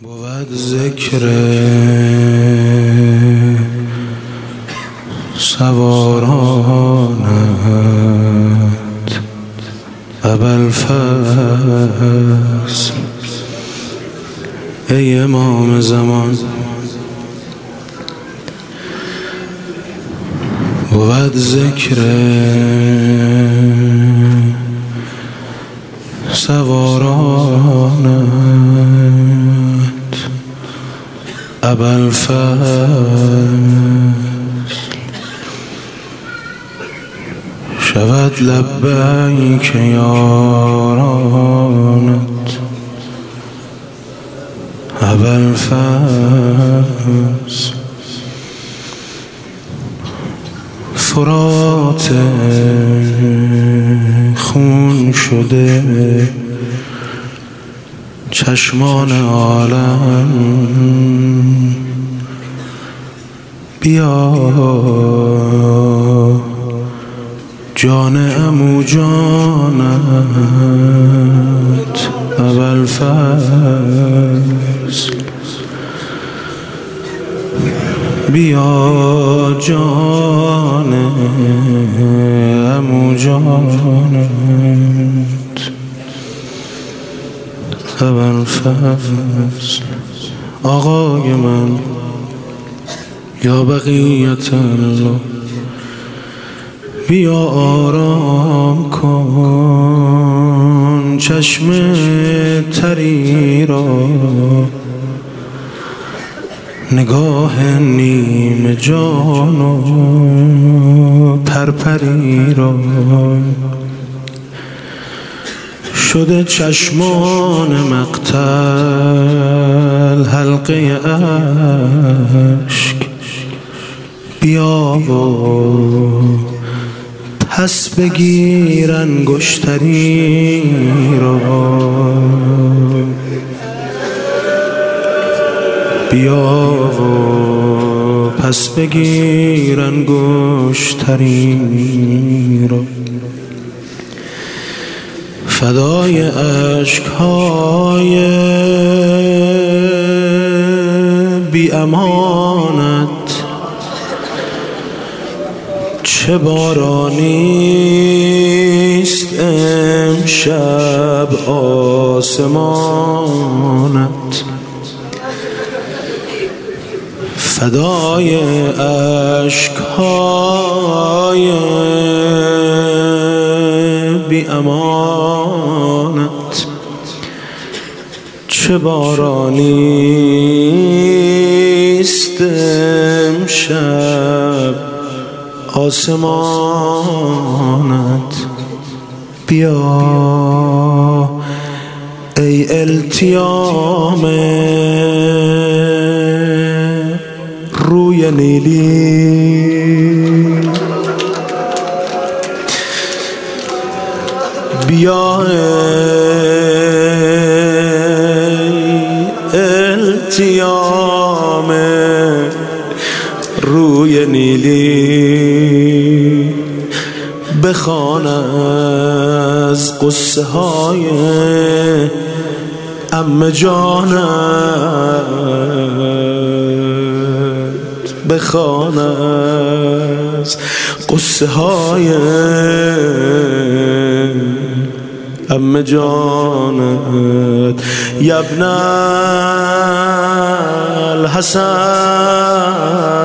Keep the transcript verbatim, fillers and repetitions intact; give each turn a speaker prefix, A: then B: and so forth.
A: بود ذکر سوارانت ابوالفضل ای امام زمان. بود ذکر سوارانت ابوالفضل شود لبیک یارانت ابوالفضل فرات خون شده چشمان عالم بیا جان عمو جانت ابوالفضل بیا جان عمو جانت ابوالفضل آقای من یا بقیت الله بیا آرام کن چشم تری را نگاه نیم جان و پرپری را شده چشمان مقتل حلقه اشک بیا و پس بگیر انگشتری را بیا و پس بگیر انگشتری را فدای اشک‌های بی امانت چه بارانیست امشب آسمانت فدای اشک‌های بی امانت چه بارانیست امشب آسمانت بیا ای التیام روی نیلی بیا ای التیام روی نیلی بخوان از قصه های عمه جانت بخوان از قصه های عمه جانت یا ابن الحسن